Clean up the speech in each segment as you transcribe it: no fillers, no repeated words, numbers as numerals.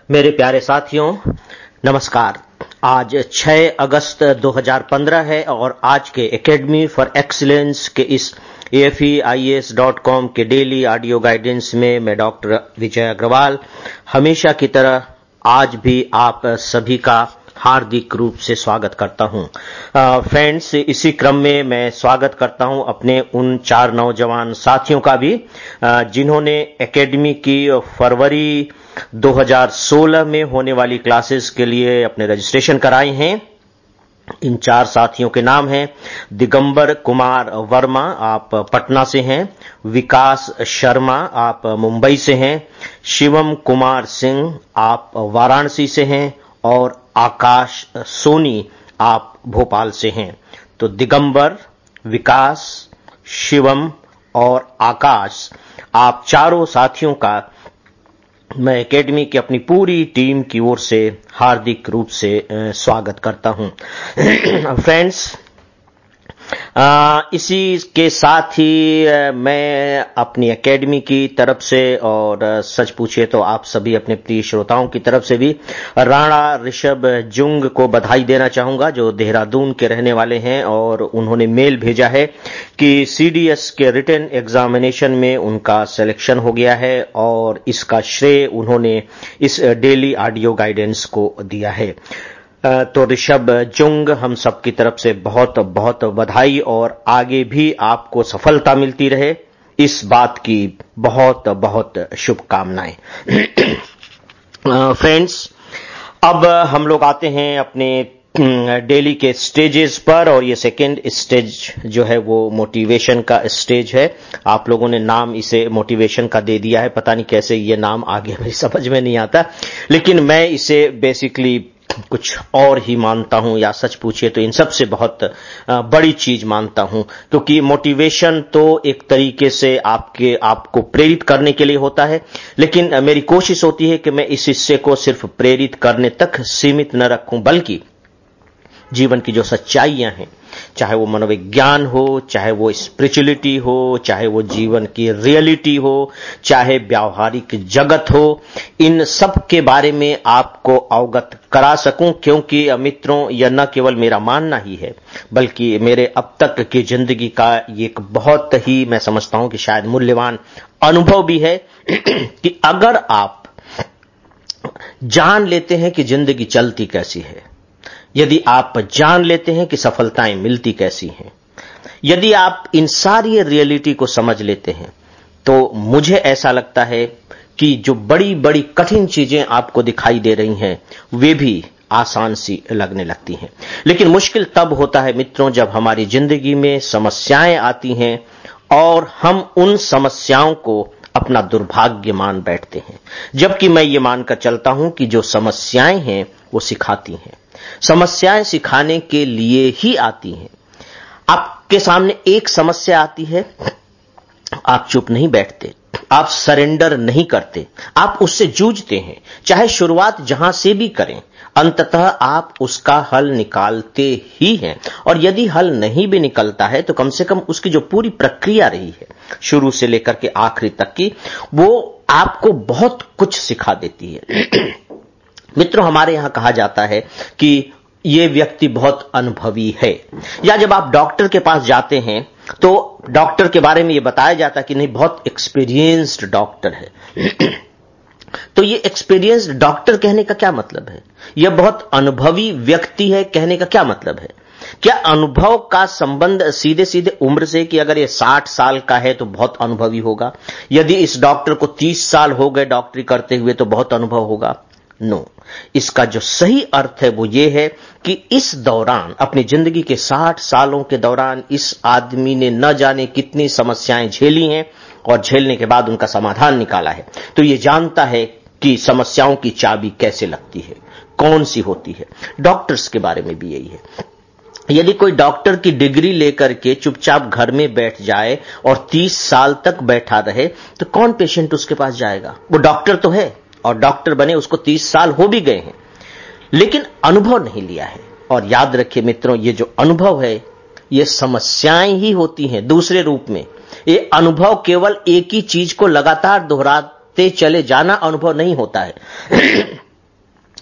मेरे प्यारे साथियों, नमस्कार। आज 6 अगस्त 2015 है और आज के एकेडमी फॉर एक्सीलेंस के इस AFEIAS.com के डेली ऑडियो गाइडेंस में मैं डॉक्टर विजय अग्रवाल हमेशा की तरह आज भी आप सभी का हार्दिक रूप से स्वागत करता हूं। फ्रेंड्स, इसी क्रम में मैं स्वागत करता हूं अपने उन 4 नौजवान साथियों का भी जिन्होंने एकेडमी की फरवरी 2016 में होने वाली क्लासेस के लिए अपने रजिस्ट्रेशन कराए हैं। इन 4 साथियों के नाम हैं दिगंबर कुमार वर्मा, आप पटना से हैं, विकास शर्मा, आप मुंबई से हैं, शिवम कुमार सिंह, आप वाराणसी से हैं और आकाश सोनी, आप भोपाल से हैं। तो दिगंबर, विकास, शिवम और आकाश, आप चारों साथियों का मैं एकेडमी की अपनी पूरी टीम की ओर से हार्दिक रूप से स्वागत करता हूं। फ्रेंड्स, इसी के साथ ही मैं अपनी एकेडमी की तरफ से और सच पूछिए तो आप सभी अपने प्रिय श्रोताओं की तरफ से भी राणा ऋषभ जुंग को बधाई देना चाहूंगा, जो देहरादून के रहने वाले हैं और उन्होंने मेल भेजा है कि CDS के रिटन एग्जामिनेशन में उनका सिलेक्शन हो गया है और इसका श्रेय उन्होंने इस डेली ऑडियो गाइडेंस को दिया है। तो ऋषभ जुंग, हम सबकी तरफ से बहुत बहुत बधाई और आगे भी आपको सफलता मिलती रहे, इस बात की बहुत बहुत शुभकामनाएं। फ्रेंड्स, अब हम लोग आते हैं अपने डेली के स्टेजेस पर और ये सेकेंड स्टेज जो है वो मोटिवेशन का स्टेज है। आप लोगों ने नाम इसे मोटिवेशन का दे दिया है, पता नहीं कैसे ये नाम आगे मेरी समझ में नहीं आता, लेकिन मैं इसे बेसिकली कुछ और ही मानता हूं, या सच पूछिए तो इन सब से बहुत बड़ी चीज मानता हूं, क्योंकि मोटिवेशन तो एक तरीके से आपको प्रेरित करने के लिए होता है, लेकिन मेरी कोशिश होती है कि मैं इस हिस्से को सिर्फ प्रेरित करने तक सीमित न रखूं, बल्कि जीवन की जो सच्चाइयां हैं, चाहे वो मनोविज्ञान हो, चाहे वो स्पिरिचुअलिटी हो, चाहे वो जीवन की रियलिटी हो, चाहे व्यावहारिक जगत हो, इन सब के बारे में आपको अवगत करा सकूं, क्योंकि मित्रों, यह न केवल मेरा मानना ही है बल्कि मेरे अब तक की जिंदगी का एक बहुत ही, मैं समझता हूं कि शायद मूल्यवान अनुभव भी है कि अगर आप जान लेते हैं कि जिंदगी चलती कैसी है, यदि आप जान लेते हैं कि सफलताएं मिलती कैसी हैं, यदि आप इन सारी रियलिटी को समझ लेते हैं, तो मुझे ऐसा लगता है कि जो बड़ी बड़ी कठिन चीजें आपको दिखाई दे रही हैं वे भी आसान सी लगने लगती हैं। लेकिन मुश्किल तब होता है मित्रों, जब हमारी जिंदगी में समस्याएं आती हैं और हम उन समस्याओं को अपना दुर्भाग्य मान बैठते हैं, जबकि मैं ये मानकर चलता हूं कि जो समस्याएं हैं वो सिखाती हैं। समस्याएं सिखाने के लिए ही आती हैं। आपके सामने एक समस्या आती है, आप चुप नहीं बैठते, आप सरेंडर नहीं करते, आप उससे जूझते हैं, चाहे शुरुआत जहां से भी करें, अंततः आप उसका हल निकालते ही हैं। और यदि हल नहीं भी निकलता है तो कम से कम उसकी जो पूरी प्रक्रिया रही है शुरू से लेकर के आखिरी तक की, वो आपको बहुत कुछ सिखा देती है। मित्रों, हमारे यहां कहा जाता है कि ये व्यक्ति बहुत अनुभवी है, या जब आप डॉक्टर के पास जाते हैं तो डॉक्टर के बारे में ये बताया जाता है कि नहीं, बहुत एक्सपीरियंस्ड डॉक्टर है। तो ये एक्सपीरियंस्ड डॉक्टर कहने का क्या मतलब है? यह बहुत अनुभवी व्यक्ति है कहने का क्या मतलब है? क्या अनुभव का संबंध सीधे सीधे उम्र से, कि अगर ये 60 साल का है तो बहुत अनुभवी होगा, यदि इस डॉक्टर को 30 साल हो गए डॉक्टरी करते हुए तो बहुत अनुभव होगा? नो, इसका जो सही अर्थ है वो ये है कि इस दौरान, अपनी जिंदगी के 60 सालों के दौरान, इस आदमी ने न जाने कितनी समस्याएं झेली हैं और झेलने के बाद उनका समाधान निकाला है। तो ये जानता है कि समस्याओं की चाबी कैसे लगती है, कौन सी होती है। डॉक्टर्स के बारे में भी यही है। यदि कोई डॉक्टर की डिग्री लेकर के चुपचाप घर में बैठ जाए और 30 साल तक बैठा रहे तो कौन पेशेंट उसके पास जाएगा? वो डॉक्टर तो है और डॉक्टर बने उसको 30 साल हो भी गए हैं, लेकिन अनुभव नहीं लिया है। और याद रखिए मित्रों, ये जो अनुभव है ये समस्याएं ही होती हैं दूसरे रूप में। ये अनुभव केवल एक ही चीज को लगातार दोहराते चले जाना अनुभव नहीं होता है।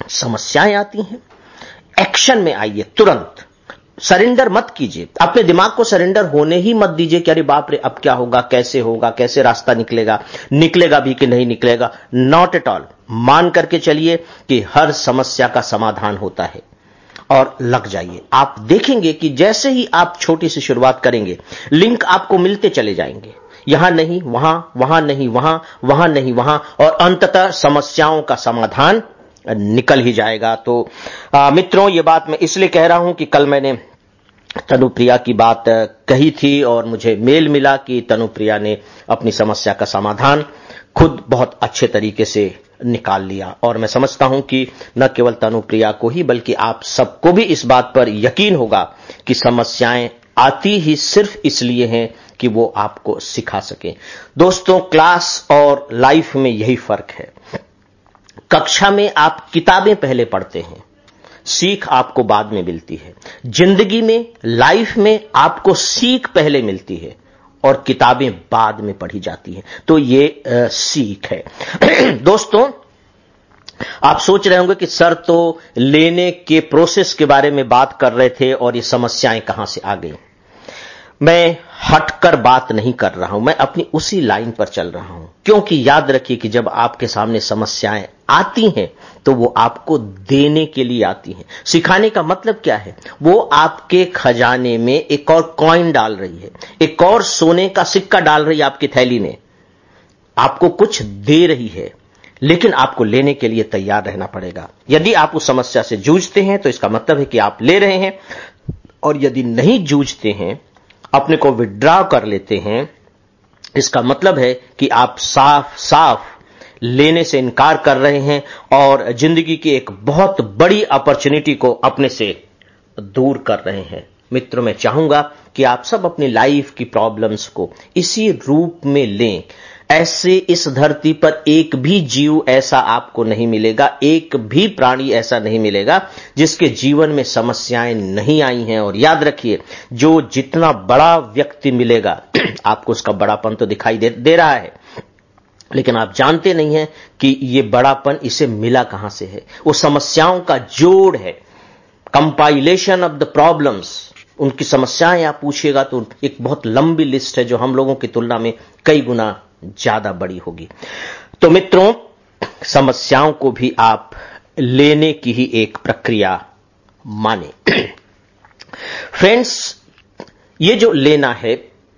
समस्याएं आती हैं, एक्शन में आइए, तुरंत सरेंडर मत कीजिए, अपने दिमाग को सरेंडर होने ही मत दीजिए कि अरे बाप रे अब क्या होगा, कैसे रास्ता निकलेगा भी कि नहीं निकलेगा। Not at all. मान करके चलिए कि हर समस्या का समाधान होता है और लग जाइए। आप देखेंगे कि जैसे ही आप छोटी सी शुरुआत करेंगे, लिंक आपको मिलते चले जाएंगे, यहां नहीं वहां, वहां नहीं वहां, वहां नहीं वहां, और अंततः समस्याओं का समाधान निकल ही जाएगा। तो मित्रों, ये बात मैं इसलिए कह रहा हूं कि कल मैंने तनुप्रिया की बात कही थी और मुझे मेल मिला कि तनुप्रिया ने अपनी समस्या का समाधान खुद बहुत अच्छे तरीके से निकाल लिया। और मैं समझता हूं कि न केवल तनुप्रिया को ही बल्कि आप सबको भी इस बात पर यकीन होगा कि समस्याएं आती ही सिर्फ इसलिए हैं कि वो आपको सिखा सके। दोस्तों, क्लास और लाइफ में यही फर्क है। कक्षा में आप किताबें पहले पढ़ते हैं, सीख आपको बाद में मिलती है। जिंदगी में, लाइफ में आपको सीख पहले मिलती है और किताबें बाद में पढ़ी जाती हैं। तो ये सीख है। दोस्तों, आप सोच रहे होंगे कि सर तो लेने के प्रोसेस के बारे में बात कर रहे थे और ये समस्याएं कहां से आ गई। मैं हटकर बात नहीं कर रहा हूं, मैं अपनी उसी लाइन पर चल रहा हूं, क्योंकि याद रखिए कि जब आपके सामने समस्याएं आती हैं तो वो आपको देने के लिए आती हैं। सिखाने का मतलब क्या है? वो आपके खजाने में एक और कॉइन डाल रही है, एक और सोने का सिक्का डाल रही है आपकी थैली में, आपको कुछ दे रही है, लेकिन आपको लेने के लिए तैयार रहना पड़ेगा। यदि आप उस समस्या से जूझते हैं तो इसका मतलब है कि आप ले रहे हैं, और यदि नहीं जूझते हैं, अपने को विड्रॉ कर लेते हैं, इसका मतलब है कि आप साफ साफ लेने से इनकार कर रहे हैं और जिंदगी की एक बहुत बड़ी अपॉर्चुनिटी को अपने से दूर कर रहे हैं। मित्रों, मैं चाहूंगा कि आप सब अपनी लाइफ की प्रॉब्लम्स को इसी रूप में लें। ऐसे इस धरती पर एक भी जीव ऐसा आपको नहीं मिलेगा, एक भी प्राणी ऐसा नहीं मिलेगा जिसके जीवन में समस्याएं नहीं आई हैं। और याद रखिए, जो जितना बड़ा व्यक्ति मिलेगा आपको उसका बड़ापन तो दिखाई दे रहा है, लेकिन आप जानते नहीं हैं कि ये बड़ापन इसे मिला कहां से है। वो समस्याओं का जोड़ है, कंपाइलेशन ऑफ द प्रॉब्लम्स। उनकी समस्याएं आप पूछिएगा तो एक बहुत लंबी लिस्ट है जो हम लोगों की तुलना में कई गुना ज्यादा बड़ी होगी। तो मित्रों, समस्याओं को भी आप लेने की ही एक प्रक्रिया माने। फ्रेंड्स, ये जो लेना है,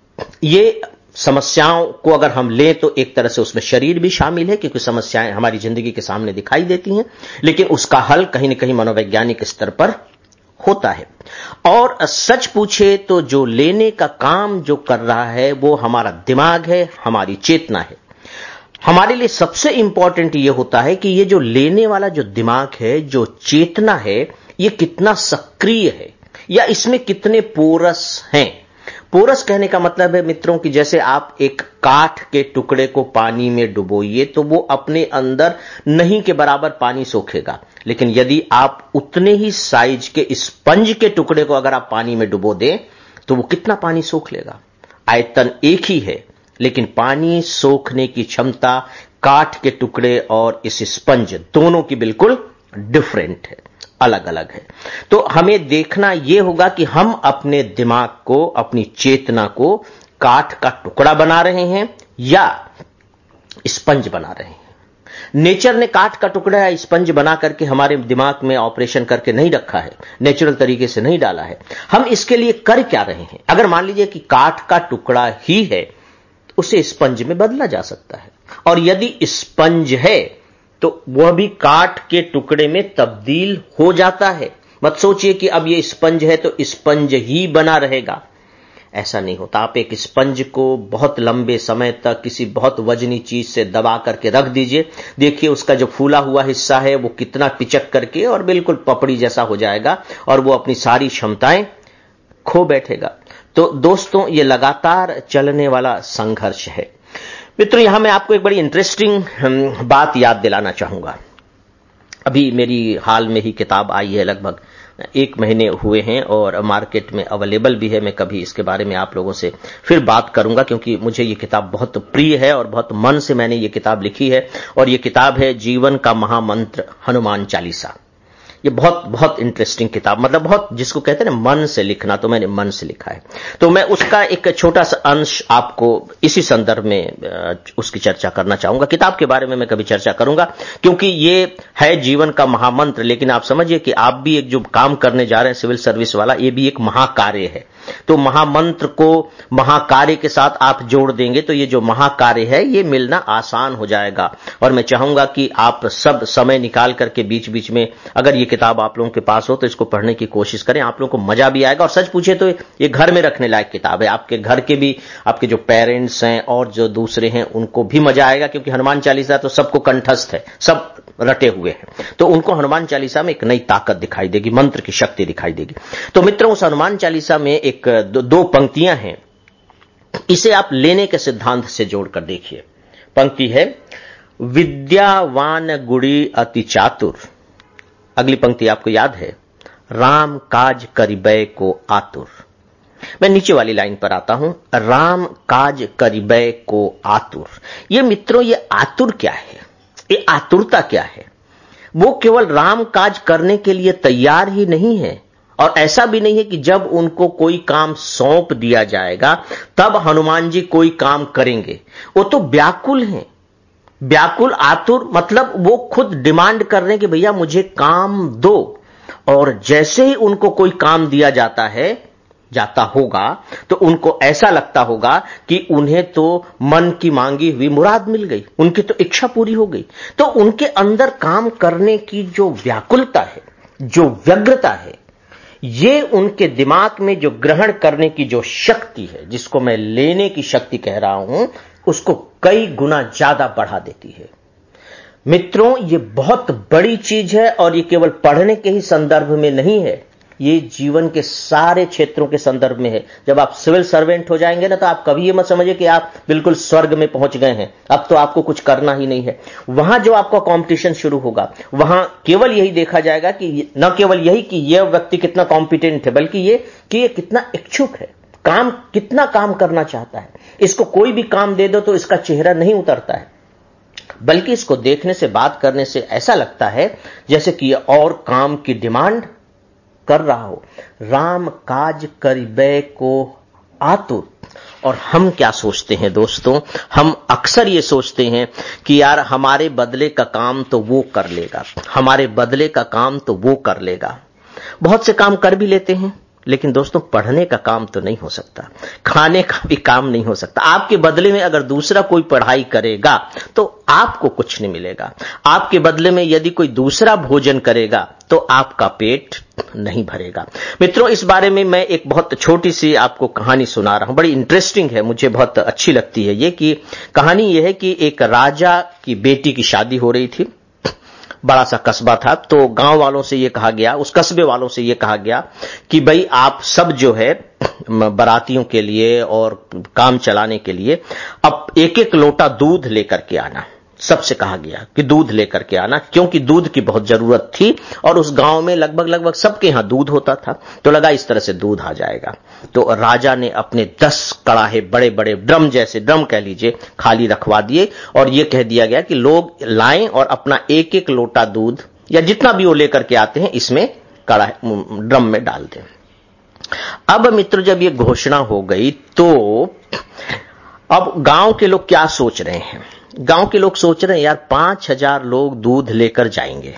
ये समस्याओं को अगर हम लें तो एक तरह से उसमें शरीर भी शामिल है, क्योंकि समस्याएं हमारी जिंदगी के सामने दिखाई देती हैं, लेकिन उसका हल कहीं न कहीं मनोवैज्ञानिक स्तर पर होता है। और सच पूछे तो जो लेने का काम जो कर रहा है वो हमारा दिमाग है, हमारी चेतना है। हमारे लिए सबसे इंपॉर्टेंट ये होता है कि ये जो लेने वाला जो दिमाग है, जो चेतना है, ये कितना सक्रिय है या इसमें कितने पोरस हैं। पोरस कहने का मतलब है मित्रों कि जैसे आप एक काठ के टुकड़े को पानी में डुबोइए तो वो अपने अंदर नहीं के बराबर पानी सोखेगा, लेकिन यदि आप उतने ही साइज के स्पंज के टुकड़े को अगर आप पानी में डुबो दें तो वो कितना पानी सोख लेगा। आयतन एक ही है, लेकिन पानी सोखने की क्षमता काठ के टुकड़े और इस स्पंज दोनों की बिल्कुल डिफरेंट है, अलग अलग है। तो हमें देखना यह होगा कि हम अपने दिमाग को, अपनी चेतना को काठ का टुकड़ा बना रहे हैं या स्पंज बना रहे हैं। नेचर ने काठ का टुकड़ा या स्पंज बना करके हमारे दिमाग में ऑपरेशन करके नहीं रखा है, नेचुरल तरीके से नहीं डाला है। हम इसके लिए कर क्या रहे हैं? अगर मान लीजिए कि काठ का टुकड़ा ही है तो उसे स्पंज में बदला जा सकता है, और यदि स्पंज है तो वह भी काठ के टुकड़े में तब्दील हो जाता है। मत सोचिए कि अब ये स्पंज है तो स्पंज ही बना रहेगा, ऐसा नहीं होता। आप एक स्पंज को बहुत लंबे समय तक किसी बहुत वजनी चीज से दबा करके रख दीजिए, देखिए उसका जो फूला हुआ हिस्सा है वो कितना पिचक करके और बिल्कुल पपड़ी जैसा हो जाएगा और वो अपनी सारी क्षमताएं खो बैठेगा। तो दोस्तों, ये लगातार चलने वाला संघर्ष है। मित्रों, यहां मैं आपको एक बड़ी इंटरेस्टिंग बात याद दिलाना चाहूंगा। अभी मेरी हाल में ही किताब आई है, लगभग 1 महीने हुए हैं और मार्केट में अवेलेबल भी है। मैं कभी इसके बारे में आप लोगों से फिर बात करूंगा, क्योंकि मुझे ये किताब बहुत प्रिय है और बहुत मन से मैंने ये किताब लिखी है। और ये किताब है जीवन का महामंत्र हनुमान चालीसा। ये बहुत बहुत इंटरेस्टिंग किताब, मतलब बहुत, जिसको कहते हैं ना मन से लिखना, तो मैंने मन से लिखा है। तो मैं उसका एक छोटा सा अंश आपको इसी संदर्भ में उसकी चर्चा करना चाहूंगा। किताब के बारे में मैं कभी चर्चा करूंगा, क्योंकि ये है जीवन का महामंत्र। लेकिन आप समझिए कि आप भी एक जो काम करने जा रहे हैं सिविल सर्विस वाला, ये भी एक महाकार्य है। तो महामंत्र को महाकार्य के साथ आप जोड़ देंगे तो ये जो महाकार्य है ये मिलना आसान हो जाएगा। और मैं चाहूंगा कि आप सब समय निकाल करके बीच बीच में अगर ये किताब आप लोगों के पास हो तो इसको पढ़ने की कोशिश करें। आप लोगों को मजा भी आएगा। और सच पूछे तो ये घर में रखने लायक किताब है। आपके घर के भी, आपके जो पेरेंट्स हैं और जो दूसरे हैं उनको भी मजा आएगा, क्योंकि हनुमान चालीसा तो सबको कंठस्थ है, सब रटे हुए हैं। तो उनको हनुमान चालीसा में एक नई ताकत दिखाई देगी, मंत्र की शक्ति दिखाई देगी। तो मित्रों, उस हनुमान चालीसा में एक दो पंक्तियां हैं, इसे आप लेने के सिद्धांत से जोड़कर देखिए। पंक्ति है, विद्यावान गुड़ी अति चातुर। अगली पंक्ति आपको याद है, राम काज करिबै को आतुर। मैं नीचे वाली लाइन पर आता हूं, राम काज करिबै को आतुर। ये मित्रों, ये आतुर क्या है, ये आतुरता क्या है? वो केवल राम काज करने के लिए तैयार ही नहीं है, और ऐसा भी नहीं है कि जब उनको कोई काम सौंप दिया जाएगा तब हनुमान जी कोई काम करेंगे। वो तो व्याकुल हैं, व्याकुल आतुर, मतलब वो खुद डिमांड कर रहे हैं कि भैया मुझे काम दो। और जैसे ही उनको कोई काम दिया जाता होगा तो उनको ऐसा लगता होगा कि उन्हें तो मन की मांगी हुई मुराद मिल गई, उनकी तो इच्छा पूरी हो गई। तो उनके अंदर काम करने की जो व्याकुलता है, जो व्यग्रता है, ये उनके दिमाग में जो ग्रहण करने की जो शक्ति है, जिसको मैं लेने की शक्ति कह रहा हूं, उसको कई गुना ज्यादा बढ़ा देती है। मित्रों, ये बहुत बड़ी चीज है और ये केवल पढ़ने के ही संदर्भ में नहीं है, ये जीवन के सारे क्षेत्रों के संदर्भ में है। जब आप सिविल सर्वेंट हो जाएंगे ना, तो आप कभी ये मत समझिए कि आप बिल्कुल स्वर्ग में पहुंच गए हैं, अब तो आपको कुछ करना ही नहीं है। वहां जो आपका कंपटीशन शुरू होगा, वहां केवल यही देखा जाएगा कि न केवल यही कि यह व्यक्ति कितना कॉम्पिटेंट है, बल्कि ये कि ये कितना इच्छुक है, कितना काम करना चाहता है। इसको कोई भी काम दे दो तो इसका चेहरा नहीं उतरता है, बल्कि इसको देखने से, बात करने से ऐसा लगता है जैसे कि यह और काम की डिमांड कर रहा हो। राम काज करिबै को आतुर। और हम क्या सोचते हैं दोस्तों, हम अक्सर ये सोचते हैं कि यार हमारे बदले का काम तो वो कर लेगा, हमारे बदले का काम तो वो कर लेगा। बहुत से काम कर भी लेते हैं, लेकिन दोस्तों पढ़ने का काम तो नहीं हो सकता, खाने का भी काम नहीं हो सकता। आपके बदले में अगर दूसरा कोई पढ़ाई करेगा तो आपको कुछ नहीं मिलेगा। आपके बदले में यदि कोई दूसरा भोजन करेगा तो आपका पेट नहीं भरेगा। मित्रों, इस बारे में मैं एक बहुत छोटी सी आपको कहानी सुना रहा हूं, बड़ी इंटरेस्टिंग है, मुझे बहुत अच्छी लगती है ये। कि कहानी यह है कि एक राजा की बेटी की शादी हो रही थी, बड़ा सा कस्बा था। तो गांव वालों से यह कहा गया, उस कस्बे वालों से यह कहा गया कि भाई आप सब जो है बारातियों के लिए और काम चलाने के लिए अब एक एक लोटा दूध लेकर के आना। सबसे कहा गया कि दूध लेकर के आना, क्योंकि दूध की बहुत जरूरत थी और उस गांव में लगभग सबके यहां दूध होता था। तो लगा इस तरह से दूध आ जाएगा। तो राजा ने अपने 10 कड़ाहे, बड़े बड़े ड्रम, जैसे ड्रम कह लीजिए, खाली रखवा दिए और यह कह दिया गया कि लोग लाएं और अपना एक एक लोटा दूध या जितना भी वो लेकर के आते हैं इसमें ड्रम में डाल दें। अब मित्र, जब ये घोषणा हो गई तो अब गांव के लोग क्या सोच रहे हैं? गांव के लोग सोच रहे हैं यार 5000 लोग दूध लेकर जाएंगे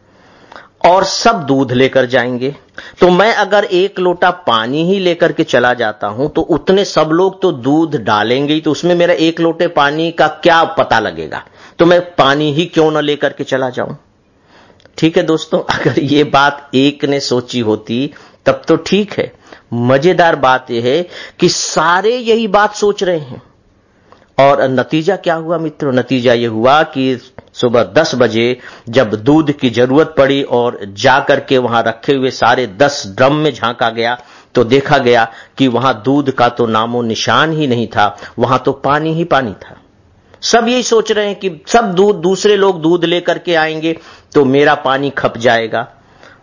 और सब दूध लेकर जाएंगे, तो मैं अगर एक लोटा पानी ही लेकर के चला जाता हूं तो उतने सब लोग तो दूध डालेंगे ही, तो उसमें मेरा एक लोटे पानी का क्या पता लगेगा, तो मैं पानी ही क्यों न लेकर के चला जाऊं। ठीक है दोस्तों, अगर ये बात एक ने सोची होती तब तो ठीक है। मजेदार बात यह है कि सारे यही बात सोच रहे हैं। और नतीजा क्या हुआ मित्रों? नतीजा यह हुआ कि सुबह 10 बजे जब दूध की जरूरत पड़ी और जाकर के वहां रखे हुए सारे 10 ड्रम में झांका गया तो देखा गया कि वहां दूध का तो नामो निशान ही नहीं था, वहां तो पानी ही पानी था। सब यही सोच रहे हैं कि सब दूसरे लोग दूध लेकर के आएंगे तो मेरा पानी खप जाएगा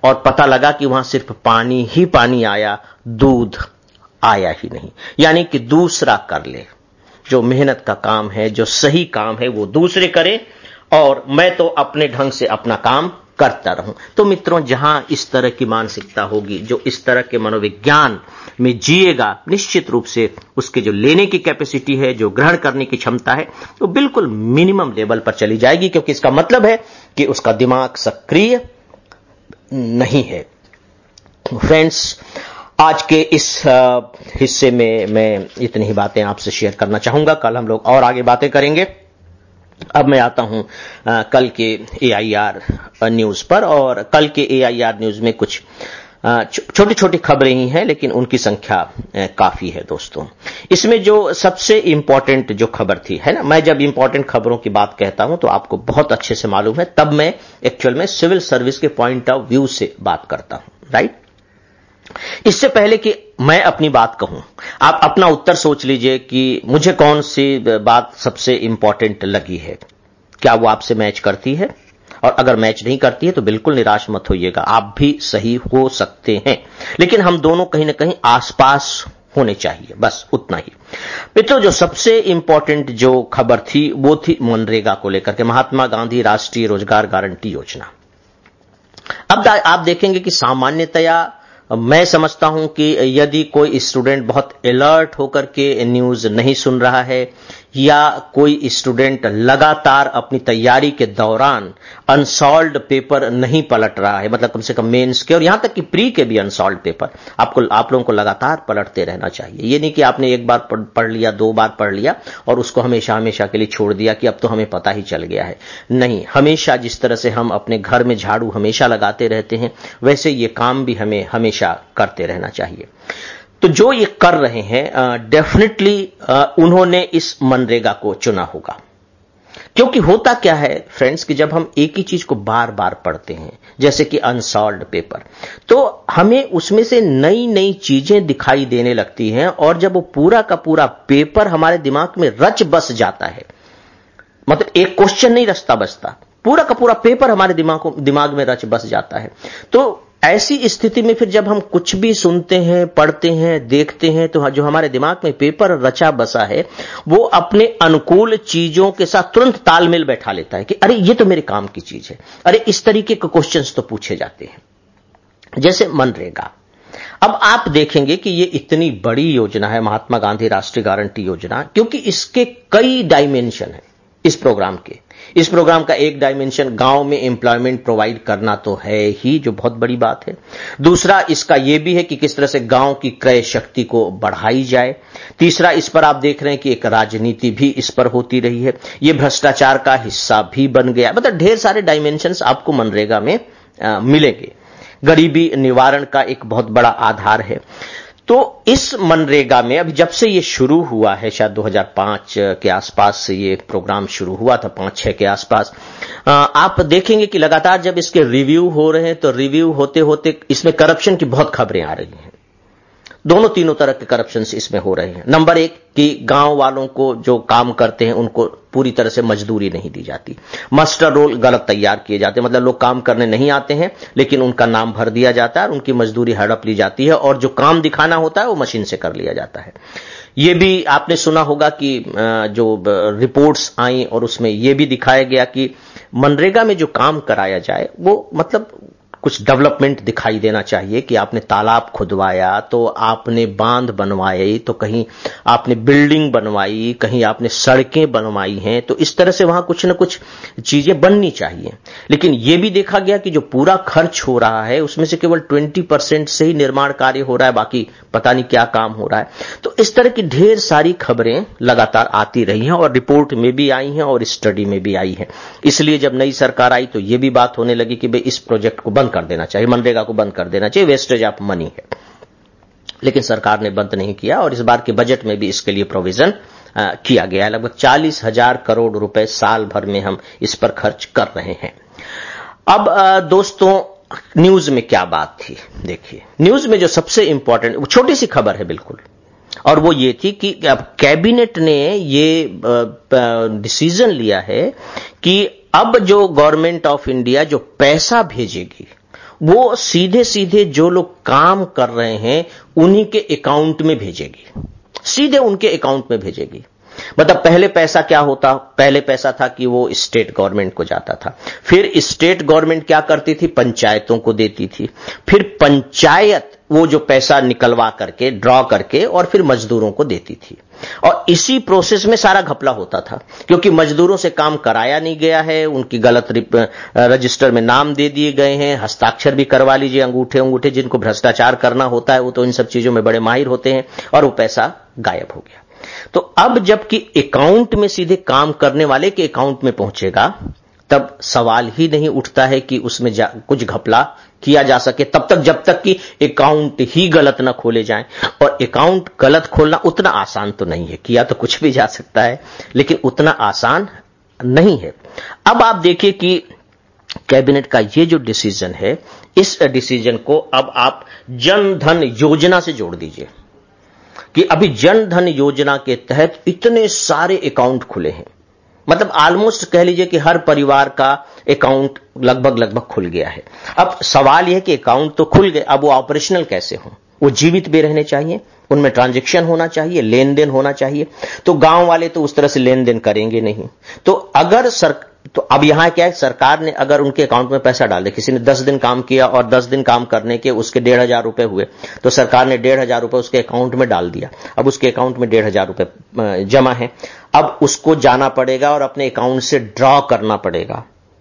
और पता लगा कि वहां सिर्फ पानी ही पानी आया, दूध आया ही नहीं। यानी कि दूसरा कर ले, जो मेहनत का काम है, जो सही काम है, वो दूसरे करें और मैं तो अपने ढंग से अपना काम करता रहूं। तो मित्रों, जहां इस तरह की मानसिकता होगी, जो इस तरह के मनोविज्ञान में जिएगा, निश्चित रूप से उसके जो लेने की कैपेसिटी है, जो ग्रहण करने की क्षमता है, वो बिल्कुल मिनिमम लेवल पर चली जाएगी, क्योंकि इसका मतलब है कि उसका दिमाग सक्रिय नहीं है। फ्रेंड्स, आज के इस हिस्से में मैं इतनी ही बातें आपसे शेयर करना चाहूंगा। कल हम लोग और आगे बातें करेंगे। अब मैं आता हूं कल के AIR न्यूज पर, और कल के AIR न्यूज में कुछ छोटी छोटी खबरें ही हैं, लेकिन उनकी संख्या काफी है दोस्तों। इसमें जो सबसे इंपॉर्टेंट जो खबर थी, है ना, मैं जब इंपॉर्टेंट खबरों की बात कहता हूं तो आपको बहुत अच्छे से मालूम है, तब मैं एक्चुअल में सिविल सर्विस के पॉइंट ऑफ व्यू से बात करता हूं, राइट। इससे पहले कि मैं अपनी बात कहूं, आप अपना उत्तर सोच लीजिए कि मुझे कौन सी बात सबसे इंपॉर्टेंट लगी है। क्या वो आपसे मैच करती है? और अगर मैच नहीं करती है तो बिल्कुल निराश मत होइएगा, आप भी सही हो सकते हैं, लेकिन हम दोनों कहीं ना कहीं आसपास होने चाहिए, बस उतना ही। मित्रों, जो सबसे इंपॉर्टेंट जो खबर थी वो थी मनरेगा को लेकर के, महात्मा गांधी राष्ट्रीय रोजगार गारंटी योजना। अब आप देखेंगे कि सामान्यतया मैं समझता हूं कि यदि कोई स्टूडेंट बहुत अलर्ट होकर के न्यूज नहीं सुन रहा है, या कोई स्टूडेंट लगातार अपनी तैयारी के दौरान अनसॉल्व्ड पेपर नहीं पलट रहा है, मतलब कम से कम मेंस के और यहां तक कि प्री के भी अनसॉल्व्ड पेपर आप लोगों को लगातार पलटते रहना चाहिए। ये नहीं कि आपने एक बार पढ़ लिया, 2 बार पढ़ लिया और उसको हमेशा हमेशा के लिए छोड़ दिया कि अब तो हमें पता ही चल गया है। नहीं, हमेशा जिस तरह से हम अपने घर में झाड़ू हमेशा लगाते रहते हैं, वैसे ये काम भी हमें हमेशा करते रहना चाहिए। तो जो ये कर रहे हैं, डेफिनेटली उन्होंने इस मनरेगा को चुना होगा। क्योंकि होता क्या है फ्रेंड्स, कि जब हम एक ही चीज को बार बार पढ़ते हैं, जैसे कि अनसॉल्व्ड पेपर, तो हमें उसमें से नई नई चीजें दिखाई देने लगती हैं, और जब वो पूरा का पूरा पेपर हमारे दिमाग में रच बस जाता है, मतलब एक क्वेश्चन नहीं रचता बसता, पूरा का पूरा पेपर हमारे दिमाग में रच बस जाता है। तो ऐसी स्थिति में फिर जब हम कुछ भी सुनते हैं, पढ़ते हैं, देखते हैं, तो जो हमारे दिमाग में पेपर रचा बसा है, वो अपने अनुकूल चीजों के साथ तुरंत तालमेल बैठा लेता है कि अरे ये तो मेरे काम की चीज है, अरे इस तरीके के क्वेश्चंस तो पूछे जाते हैं। जैसे मनरेगा, अब आप देखेंगे कि ये इतनी बड़ी योजना है, महात्मा गांधी राष्ट्रीय गारंटी योजना, क्योंकि इसके कई डायमेंशन है इस प्रोग्राम के। इस प्रोग्राम का एक डायमेंशन गांव में एम्प्लॉयमेंट प्रोवाइड करना तो है ही, जो बहुत बड़ी बात है। दूसरा इसका यह भी है कि किस तरह से गांव की क्रय शक्ति को बढ़ाई जाए। तीसरा, इस पर आप देख रहे हैं कि एक राजनीति भी इस पर होती रही है, यह भ्रष्टाचार का हिस्सा भी बन गया। मतलब ढेर सारे डायमेंशंस आपको मनरेगा में मिलेंगे। गरीबी निवारण का एक बहुत बड़ा आधार है। तो इस मनरेगा में अभी जब से ये शुरू हुआ है, शायद 2005 के आसपास से ये प्रोग्राम शुरू हुआ था, 5-6 के आसपास, आप देखेंगे कि लगातार जब इसके रिव्यू हो रहे हैं, तो रिव्यू होते होते इसमें करप्शन की बहुत खबरें आ रही हैं। दोनों तीनों तरह के करप्शन इसमें हो रहे हैं। नंबर 1 कि गांव वालों को जो काम करते हैं उनको पूरी तरह से मजदूरी नहीं दी जाती, मास्टर रोल गलत तैयार किए जाते हैं, मतलब लोग काम करने नहीं आते हैं लेकिन उनका नाम भर दिया जाता है और उनकी मजदूरी हड़प ली जाती है, और जो काम दिखाना होता है वो मशीन से कर लिया जाता है। ये भी आपने सुना होगा कि जो रिपोर्ट्स आई और उसमें ये भी दिखाया गया कि मनरेगा में जो काम कराया जाए वो मतलब कुछ डेवलपमेंट दिखाई देना चाहिए, कि आपने तालाब खुदवाया, तो आपने बांध बनवाई, तो कहीं आपने बिल्डिंग बनवाई, कहीं आपने सड़कें बनवाई हैं, तो इस तरह से वहां कुछ न कुछ चीजें बननी चाहिए। लेकिन यह भी देखा गया कि जो पूरा खर्च हो रहा है उसमें से केवल 20% से ही निर्माण कार्य हो रहा है, बाकी पता नहीं क्या काम हो रहा है। तो इस तरह की ढेर सारी खबरें लगातार आती रही हैं और रिपोर्ट में भी आई हैं और स्टडी में भी आई हैं। इसलिए जब नई सरकार आई तो यह भी बात होने लगी कि भाई इस प्रोजेक्ट को बंद कर देना चाहिए, मनरेगा को बंद कर देना चाहिए, वेस्टेज ऑफ मनी है। लेकिन सरकार ने बंद नहीं किया और इस बार के बजट में भी इसके लिए प्रोविजन किया गया है। लगभग 40,000 करोड़ रुपए साल भर में हम इस पर खर्च कर रहे हैं। अब दोस्तों, न्यूज में क्या बात थी, देखिए न्यूज में जो सबसे इंपॉर्टेंट छोटी सी खबर है बिल्कुल, और वो ये थी कि अब कैबिनेट ने ये डिसीजन लिया है कि अब जो गवर्नमेंट ऑफ इंडिया जो पैसा भेजेगी वो सीधे सीधे जो लोग काम कर रहे हैं उन्हीं के अकाउंट में भेजेगी, सीधे उनके अकाउंट में भेजेगी। मतलब पहले पैसा क्या होता, पहले पैसा था कि वो स्टेट गवर्नमेंट को जाता था, फिर स्टेट गवर्नमेंट क्या करती थी, पंचायतों को देती थी, फिर पंचायत वो जो पैसा निकलवा करके ड्रॉ करके और फिर मजदूरों को देती थी। और इसी प्रोसेस में सारा घपला होता था, क्योंकि मजदूरों से काम कराया नहीं गया है, उनकी गलत रजिस्टर में नाम दे दिए गए हैं, हस्ताक्षर भी करवा लीजिए, अंगूठे जिनको भ्रष्टाचार करना होता है वो तो इन सब चीजों में बड़े माहिर होते हैं, और वो पैसा गायब हो गया। तो अब जबकि अकाउंट में सीधे काम करने वाले के अकाउंट में पहुंचेगा, तब सवाल ही नहीं उठता है कि उसमें कुछ घपला किया जा सके, तब तक जब तक कि अकाउंट ही गलत ना खोले जाएं। और अकाउंट गलत खोलना उतना आसान तो नहीं है, किया तो कुछ भी जा सकता है लेकिन उतना आसान नहीं है। अब आप देखिए कि कैबिनेट का ये जो डिसीजन है, इस डिसीजन को अब आप जन धन योजना से जोड़ दीजिए कि अभी जन धन योजना के तहत इतने सारे अकाउंट खुले हैं, मतलब ऑलमोस्ट कह लीजिए कि हर परिवार का अकाउंट लगभग खुल गया है। अब सवाल यह कि अकाउंट तो खुल गए, अब वो ऑपरेशनल कैसे हों, वो जीवित भी रहने चाहिए, उनमें ट्रांजैक्शन होना चाहिए, लेन देन होना चाहिए। तो गांव वाले तो उस तरह से लेन देन करेंगे नहीं। तो अगर तो अब यहां क्या है, सरकार ने अगर उनके अकाउंट में पैसा डाल दिया, किसी ने 10 दिन काम किया और 10 दिन काम करने के उसके 1,500 रुपए हुए, तो सरकार ने 1,500 रुपए उसके अकाउंट में डाल दिया। अब उसके अकाउंट में 1,500 रुपए जमा है, अब उसको जाना पड़ेगा और अपने अकाउंट से ड्रॉ करना पड़ेगा।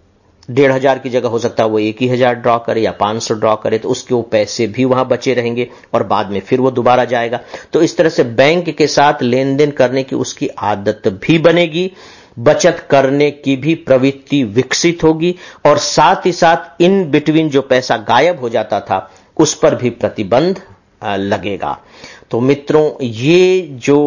1,500 की जगह हो सकता है वो 1,000 ड्रॉ करे या 500 ड्रॉ करे, तो उसके वो पैसे भी वहां बचे रहेंगे और बाद में फिर वो दोबारा जाएगा। तो इस तरह से बैंक के साथ लेन देन करने की उसकी आदत भी बनेगी, बचत करने की भी प्रवृत्ति विकसित होगी, और साथ ही साथ इन बिटवीन जो पैसा गायब हो जाता था उस पर भी प्रतिबंध लगेगा। तो मित्रों, ये जो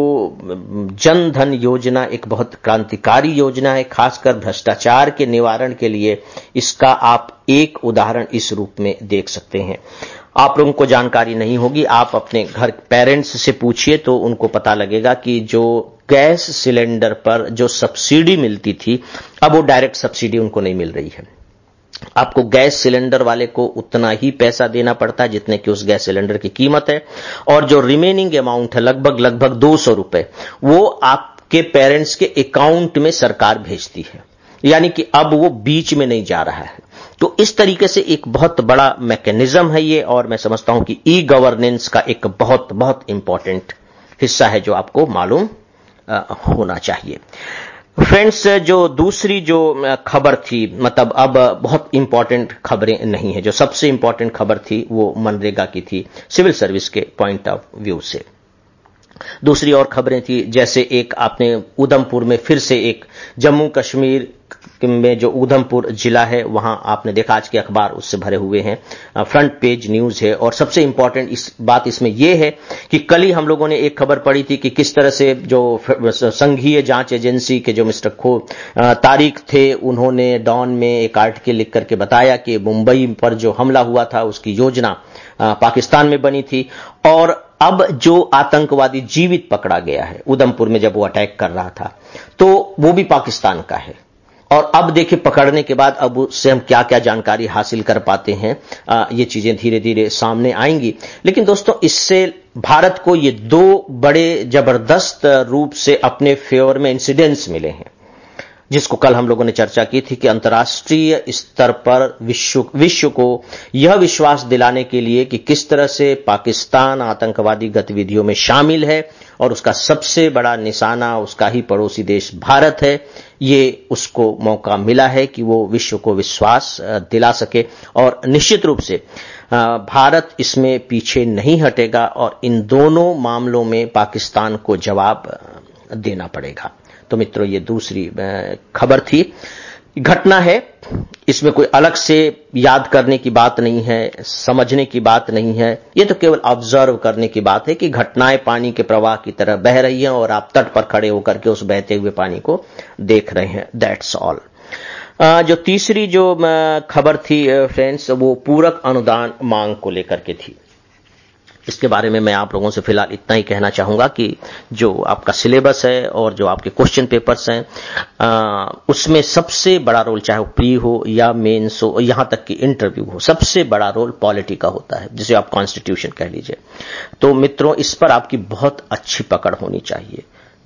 जन धन योजना एक बहुत क्रांतिकारी योजना है, खासकर भ्रष्टाचार के निवारण के लिए। इसका आप एक उदाहरण इस रूप में देख सकते हैं। आप लोगों को जानकारी नहीं होगी, आप अपने घर पेरेंट्स से पूछिए तो उनको पता लगेगा कि जो गैस सिलेंडर पर जो सब्सिडी मिलती थी, अब वो डायरेक्ट सब्सिडी उनको नहीं मिल रही है। आपको गैस सिलेंडर वाले को उतना ही पैसा देना पड़ता है जितने कि उस गैस सिलेंडर की कीमत है, और जो रिमेनिंग अमाउंट है लगभग 200 रुपए, वो आपके पेरेंट्स के अकाउंट में सरकार भेजती है, यानी कि अब वो बीच में नहीं जा रहा है। तो इस तरीके से एक बहुत बड़ा मैकेनिज्म है ये, और मैं समझता हूं कि ई गवर्नेंस का एक बहुत इंपॉर्टेंट हिस्सा है जो आपको मालूम होना चाहिए। फ्रेंड्स, जो दूसरी जो खबर थी, मतलब अब बहुत इंपॉर्टेंट खबरें नहीं है, जो सबसे इंपॉर्टेंट खबर थी वो मनरेगा की थी, सिविल सर्विस के पॉइंट ऑफ व्यू से। दूसरी और खबरें थी, जैसे एक आपने उधमपुर में फिर से एक जम्मू कश्मीर में जो उधमपुर जिला है वहां आपने देखा आज के अखबार उससे भरे हुए हैं, फ्रंट पेज न्यूज है। और सबसे इंपॉर्टेंट इस बात इसमें यह है कि कल ही हम लोगों ने एक खबर पढ़ी थी कि किस तरह से जो संघीय जांच एजेंसी के जो मिस्टर तारिक थे, उन्होंने डॉन में एक आर्टिकल लिख करके बताया कि मुंबई पर जो हमला हुआ था उसकी योजना पाकिस्तान में बनी थी, और अब जो आतंकवादी जीवित पकड़ा गया है उधमपुर में जब वो अटैक कर रहा था, तो वो भी पाकिस्तान का है। और अब देखिए पकड़ने के बाद अब उससे हम क्या क्या जानकारी हासिल कर पाते हैं, ये चीजें धीरे धीरे सामने आएंगी। लेकिन दोस्तों, इससे भारत को ये दो बड़े जबरदस्त रूप से अपने फेवर में इंसिडेंट्स मिले हैं, जिसको कल हम लोगों ने चर्चा की थी कि अंतर्राष्ट्रीय स्तर पर विश्व को यह विश्वास दिलाने के लिए कि किस तरह से पाकिस्तान आतंकवादी गतिविधियों में शामिल है और उसका सबसे बड़ा निशाना उसका ही पड़ोसी देश भारत है, ये उसको मौका मिला है कि वो विश्व को विश्वास दिला सके। और निश्चित रूप से भारत इसमें पीछे नहीं हटेगा और इन दोनों मामलों में पाकिस्तान को जवाब देना पड़ेगा। तो मित्रों, ये दूसरी खबर थी, घटना है, इसमें कोई अलग से याद करने की बात नहीं है, समझने की बात नहीं है, ये तो केवल ऑब्जर्व करने की बात है कि घटनाएं पानी के प्रवाह की तरह बह रही हैं और आप तट पर खड़े होकर के उस बहते हुए पानी को देख रहे हैं, दैट्स ऑल। जो तीसरी जो खबर थी फ्रेंड्स, वो पूरक अनुदान मांग को लेकर के थी। इसके बारे में मैं आप लोगों से फिलहाल इतना ही कहना चाहूंगा कि जो आपका सिलेबस है और जो आपके क्वेश्चन पेपर्स हैं उसमें सबसे बड़ा रोल, चाहे वो प्री हो या मेंस हो, यहां तक कि इंटरव्यू हो, सबसे बड़ा रोल पॉलिटी का होता है, जिसे आप कॉन्स्टिट्यूशन कह लीजिए। तो मित्रों, इस पर आपकी बहुत अच्छी पकड़ होनी चाहिए,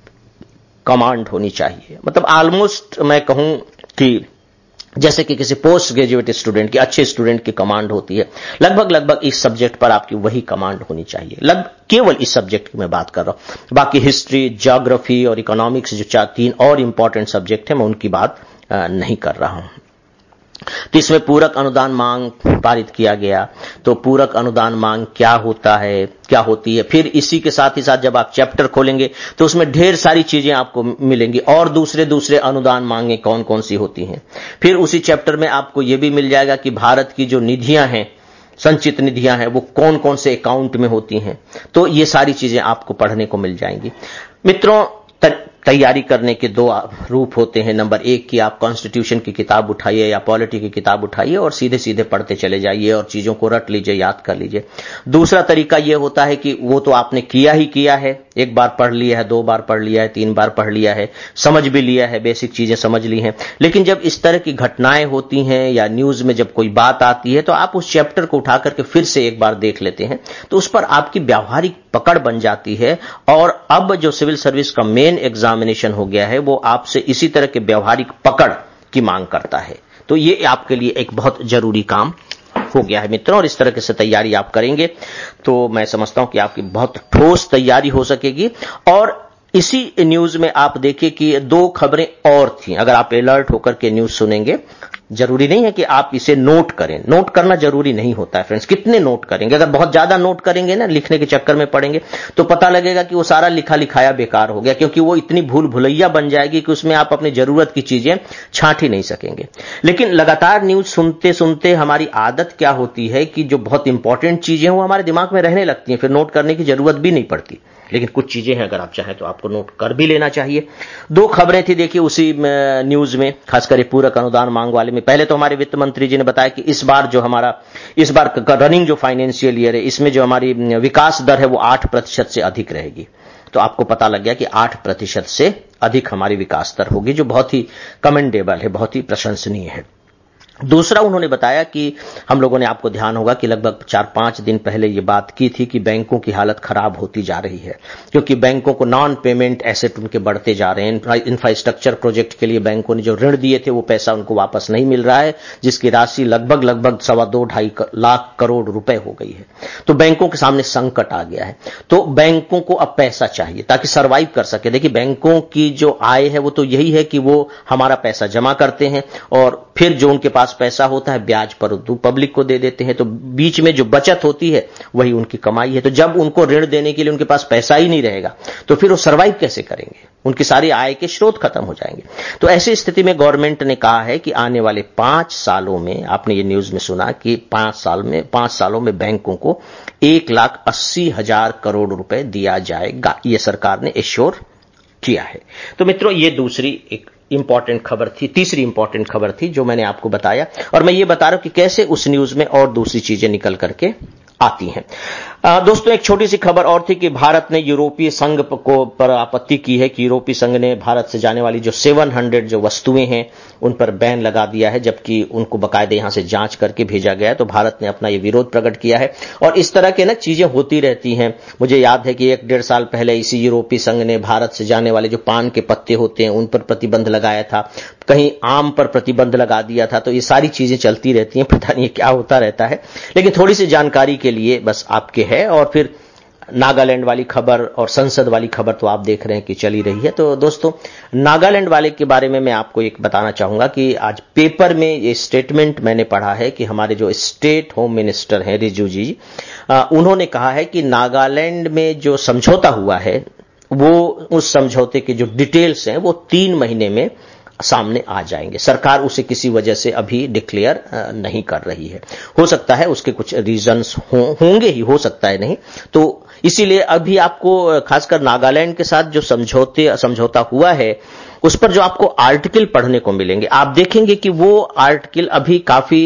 कमांड होनी चाहिए। मतलब ऑलमोस्ट मैं कहूं कि जैसे कि किसी पोस्ट ग्रेजुएट स्टूडेंट की, अच्छे स्टूडेंट की कमांड होती है, लगभग इस सब्जेक्ट पर आपकी वही कमांड होनी चाहिए। केवल इस सब्जेक्ट की मैं बात कर रहा हूं, बाकी हिस्ट्री, ज्योग्राफी और इकोनॉमिक्स जो 3 और इंपॉर्टेंट सब्जेक्ट है, मैं उनकी बात नहीं कर रहा हूं। तो इसमें पूरक अनुदान मांग पारित किया गया। तो पूरक अनुदान मांग क्या होता है, क्या होती है, फिर इसी के साथ ही साथ जब आप चैप्टर खोलेंगे तो उसमें ढेर सारी चीजें आपको मिलेंगी, और दूसरे अनुदान मांगे कौन कौन सी होती हैं। फिर उसी चैप्टर में आपको यह भी मिल जाएगा कि भारत की जो निधियां हैं, संचित निधियां हैं, वो कौन कौन से अकाउंट में होती हैं। तो ये सारी चीजें आपको पढ़ने को मिल जाएंगी। मित्रों, तैयारी करने के 2 रूप होते हैं। नंबर 1 कि आप कॉन्स्टिट्यूशन की किताब उठाइए या पॉलिटी की किताब उठाइए और सीधे सीधे पढ़ते चले जाइए और चीजों को रट लीजिए, याद कर लीजिए। दूसरा तरीका यह होता है कि वो तो आपने किया ही किया है, 1 बार पढ़ लिया है, 2 बार पढ़ लिया है, 3 बार पढ़ लिया है, समझ भी लिया है, बेसिक चीजें समझ ली हैं, लेकिन जब इस तरह की घटनाएं होती हैं या न्यूज में जब कोई बात आती है तो आप उस चैप्टर को उठा करके फिर से 1 बार देख लेते हैं, तो उस पर आपकी व्यावहारिक पकड़ बन जाती है। और अब जो सिविल सर्विस का मेन एग्जामिनेशन हो गया है, वो आपसे इसी तरह के व्यावहारिक पकड़ की मांग करता है। तो ये आपके लिए एक बहुत जरूरी काम हो गया है मित्रों, और इस तरह से तैयारी आप करेंगे तो मैं समझता हूं कि आपकी बहुत ठोस तैयारी हो सकेगी। और इसी न्यूज में आप देखिए कि 2 खबरें और थी। अगर आप अलर्ट होकर के न्यूज सुनेंगे, जरूरी नहीं है कि आप इसे नोट करें, नोट करना जरूरी नहीं होता है फ्रेंड्स। कितने नोट करेंगे? अगर बहुत ज्यादा नोट करेंगे ना, लिखने के चक्कर में पड़ेंगे, तो पता लगेगा कि वो सारा लिखा लिखाया बेकार हो गया, क्योंकि वो इतनी भूल भुलैया बन जाएगी कि उसमें आप अपनी जरूरत की चीजें छांट ही नहीं सकेंगे। लेकिन लगातार न्यूज सुनते सुनते हमारी आदत क्या होती है कि जो बहुत इंपॉर्टेंट चीजें हैं वो हमारे दिमाग में रहने लगती हैं, फिर नोट करने की जरूरत भी नहीं पड़ती। लेकिन कुछ चीजें हैं, अगर आप चाहें तो आपको नोट कर भी लेना चाहिए। 2 खबरें थी देखिए उसी न्यूज में, खासकर पूरक अनुदान मांग वाले में। पहले तो हमारे वित्त मंत्री जी ने बताया कि इस बार का रनिंग जो फाइनेंशियल ईयर है, इसमें जो हमारी विकास दर है वो 8% से अधिक रहेगी। तो आपको पता लग गया कि 8% से अधिक हमारी विकास दर होगी, जो बहुत ही कमेंडेबल है, बहुत ही प्रशंसनीय है। दूसरा, उन्होंने बताया कि हम लोगों ने, आपको ध्यान होगा कि लगभग 4-5 दिन पहले ये बात की थी कि बैंकों की हालत खराब होती जा रही है, क्योंकि बैंकों को नॉन पेमेंट एसेट उनके बढ़ते जा रहे हैं। इंफ्रास्ट्रक्चर प्रोजेक्ट के लिए बैंकों ने जो ऋण दिए थे वो पैसा उनको वापस नहीं मिल रहा है, जिसकी राशि लगभग 2.25 लाख करोड़ रुपए हो गई है। तो बैंकों के सामने संकट आ गया है। तो बैंकों को अब पैसा चाहिए ताकि सर्वाइव कर सके। देखिए, बैंकों की जो आय है वो तो यही है कि वो हमारा पैसा जमा करते हैं और फिर जो उनके पास पैसा होता है ब्याज पर पब्लिक को दे देते हैं। तो बीच में जो बचत होती है वही उनकी कमाई है। तो जब उनको ऋण देने के लिए उनके पास पैसा ही नहीं रहेगा तो फिर वो सर्वाइव कैसे करेंगे? उनकी सारी आय के स्रोत खत्म हो जाएंगे। तो ऐसी स्थिति में गवर्नमेंट ने कहा है कि आने वाले 5 सालों में, आपने ये न्यूज में सुना कि 5 सालों में बैंकों को 1,80,000 करोड़ रुपए दिया जाएगा, ये सरकार ने एश्योर किया है। तो मित्रों, ये दूसरी एक इंपॉर्टेंट खबर थी, तीसरी इंपॉर्टेंट खबर थी जो मैंने आपको बताया, और मैं ये बता रहा हूं कि कैसे उस न्यूज में और दूसरी चीजें निकल करके आती हैं। दोस्तों, एक छोटी सी खबर और थी कि भारत ने यूरोपीय संघ को पर आपत्ति की है कि यूरोपीय संघ ने भारत से जाने वाली जो 700 जो वस्तुएं हैं उन पर बैन लगा दिया है, जबकि उनको बाकायदे यहां से जांच करके भेजा गया है। तो भारत ने अपना ये विरोध प्रकट किया है, और इस तरह के ना चीजें होती रहती हैं। मुझे याद है कि 1-1.5 साल पहले इसी यूरोपीय संघ ने भारत से जाने वाले जो पान के पत्ते होते हैं उन पर प्रतिबंध लगाया था, कहीं आम पर प्रतिबंध लगा दिया था। तो ये सारी चीजें चलती रहती हैं, पता नहीं क्या होता रहता है, लेकिन थोड़ी सी जानकारी के लिए बस आपके है। और फिर नागालैंड वाली खबर और संसद वाली खबर तो आप देख रहे हैं कि चली रही है। तो दोस्तों, नागालैंड वाले के बारे में मैं आपको एक बताना चाहूंगा कि आज पेपर में ये स्टेटमेंट मैंने पढ़ा है कि हमारे जो स्टेट होम मिनिस्टर हैं रिजिजू जी, उन्होंने कहा है कि नागालैंड में जो समझौता हुआ है वो, उस समझौते के जो डिटेल्स हैं वो 3 महीने में सामने आ जाएंगे। सरकार उसे किसी वजह से अभी डिक्लेयर नहीं कर रही है। हो सकता है उसके कुछ रीजंस होंगे ही, हो सकता है नहीं। तो इसीलिए अभी आपको खासकर नागालैंड के साथ जो समझौता हुआ है उस पर जो आपको आर्टिकल पढ़ने को मिलेंगे, आप देखेंगे कि वो आर्टिकल अभी काफी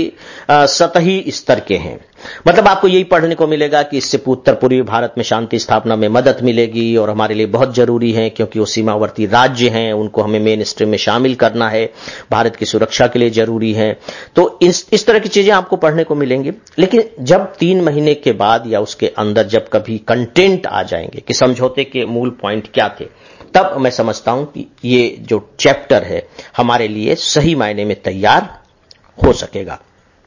सतही स्तर के हैं। मतलब आपको यही पढ़ने को मिलेगा कि इससे उत्तर पूर्वी भारत में शांति स्थापना में मदद मिलेगी और हमारे लिए बहुत जरूरी है क्योंकि वो सीमावर्ती राज्य हैं, उनको हमें मेन स्ट्रीम में शामिल करना है, भारत की सुरक्षा के लिए जरूरी है। तो इस तरह की चीजें आपको पढ़ने को मिलेंगी। लेकिन जब 3 महीने के बाद या उसके अंदर जब कभी कंटेंट आ जाएंगे कि समझौते के मूल पॉइंट क्या थे, तब मैं समझता हूं कि ये जो चैप्टर है हमारे लिए सही मायने में तैयार हो सकेगा।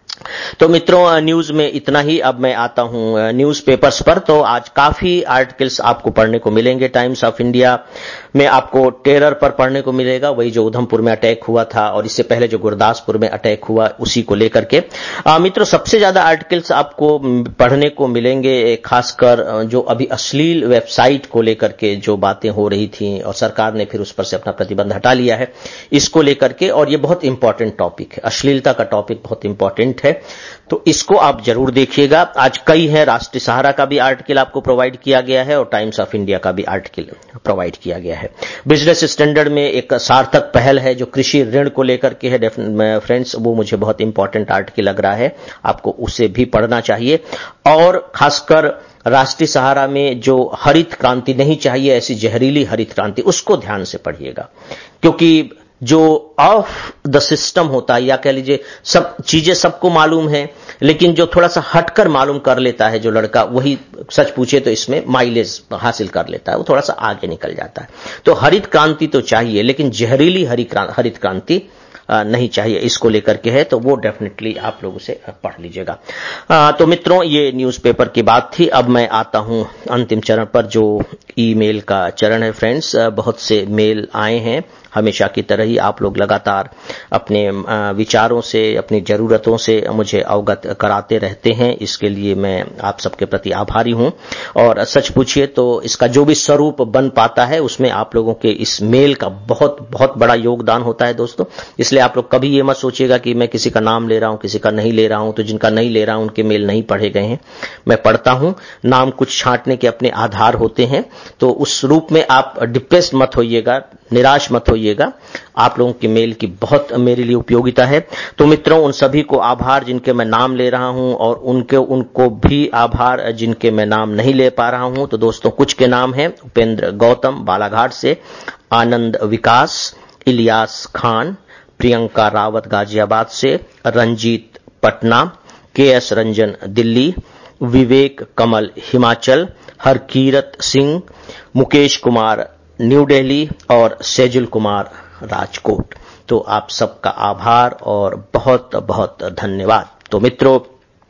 तो मित्रों, न्यूज में इतना ही। अब मैं आता हूं न्यूज़पेपर्स पर। तो आज काफी आर्टिकल्स आपको पढ़ने को मिलेंगे। टाइम्स ऑफ इंडिया में आपको टेरर पर पढ़ने को मिलेगा, वही जो उधमपुर में अटैक हुआ था और इससे पहले जो गुरदासपुर में अटैक हुआ उसी को लेकर के। मित्रों, सबसे ज्यादा आर्टिकल्स आपको पढ़ने को मिलेंगे खासकर जो अभी अश्लील वेबसाइट को लेकर के जो बातें हो रही थी और सरकार ने फिर उस पर से अपना प्रतिबंध हटा लिया है, इसको लेकर के। और ये बहुत इंपॉर्टेंट टॉपिक है, अश्लीलता का टॉपिक बहुत इंपॉर्टेंट है, तो इसको आप जरूर देखिएगा। आज कई है, राष्ट्रीय सहारा का भी आर्टिकल आपको प्रोवाइड किया गया है और टाइम्स ऑफ इंडिया का भी आर्टिकल प्रोवाइड किया गया है। बिजनेस स्टैंडर्ड में एक सार्थक पहल है जो कृषि ऋण को लेकर के है फ्रेंड्स, वो मुझे बहुत इंपॉर्टेंट आर्टिकल लग रहा है, आपको उसे भी पढ़ना चाहिए। और खासकर राष्ट्रीय सहारा में जो हरित क्रांति नहीं चाहिए, ऐसी जहरीली हरित क्रांति, उसको ध्यान से पढ़िएगा, क्योंकि जो ऑफ द सिस्टम होता है, या कह लीजिए सब चीजें सबको मालूम है, लेकिन जो थोड़ा सा हटकर मालूम कर लेता है जो लड़का, वही सच पूछे तो इसमें माइलेज हासिल कर लेता है, वो थोड़ा सा आगे निकल जाता है। तो हरित क्रांति तो चाहिए, लेकिन जहरीली हरित क्रांति नहीं चाहिए, इसको लेकर के है, तो वो डेफिनेटली आप लोग उसे पढ़ लीजिएगा। तो मित्रों, ये न्यूज़पेपर की बात थी। अब मैं आता हूं अंतिम चरण पर, जो ईमेल का चरण है फ्रेंड्स। बहुत से मेल आए हैं, हमेशा की तरह ही आप लोग लगातार अपने विचारों से, अपनी जरूरतों से मुझे अवगत कराते रहते हैं, इसके लिए मैं आप सबके प्रति आभारी हूं। और सच पूछिए तो इसका जो भी स्वरूप बन पाता है उसमें आप लोगों के इस मेल का बहुत बहुत बड़ा योगदान होता है दोस्तों। इसलिए आप लोग कभी ये मत सोचिएगा कि मैं किसी का नाम ले रहा हूं, किसी का नहीं ले रहा हूं, तो जिनका नहीं ले रहा हूं उनके मेल नहीं पढ़े गए हैं, मैं पढ़ता हूं। नाम कुछ छांटने के अपने आधार होते हैं, तो उस रूप में आप डिप्रेस मत होइएगा, निराश मत होइएगा। आप लोगों की मेल की बहुत मेरे लिए उपयोगिता है। तो मित्रों, उन सभी को आभार जिनके मैं नाम ले रहा हूं, और उनको भी आभार जिनके मैं नाम नहीं ले पा रहा हूं। तो दोस्तों, कुछ के नाम हैं: उपेंद्र गौतम बालाघाट से, आनंद विकास, इलियास खान, प्रियंका रावत गाजियाबाद से, रंजीत पटना, के.एस. रंजन दिल्ली, विवेक कमल हिमाचल, हरकीरत सिंह, मुकेश कुमार न्यू दिल्ली और सेजुल कुमार राजकोट। तो आप सबका आभार और बहुत बहुत धन्यवाद। तो मित्रों,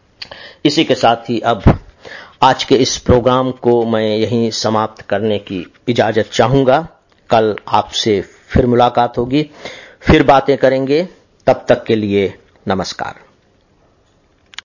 इसी के साथ ही अब आज के इस प्रोग्राम को मैं यहीं समाप्त करने की इजाजत चाहूंगा। कल आपसे फिर मुलाकात होगी, फिर बातें करेंगे। तब तक के लिए नमस्कार।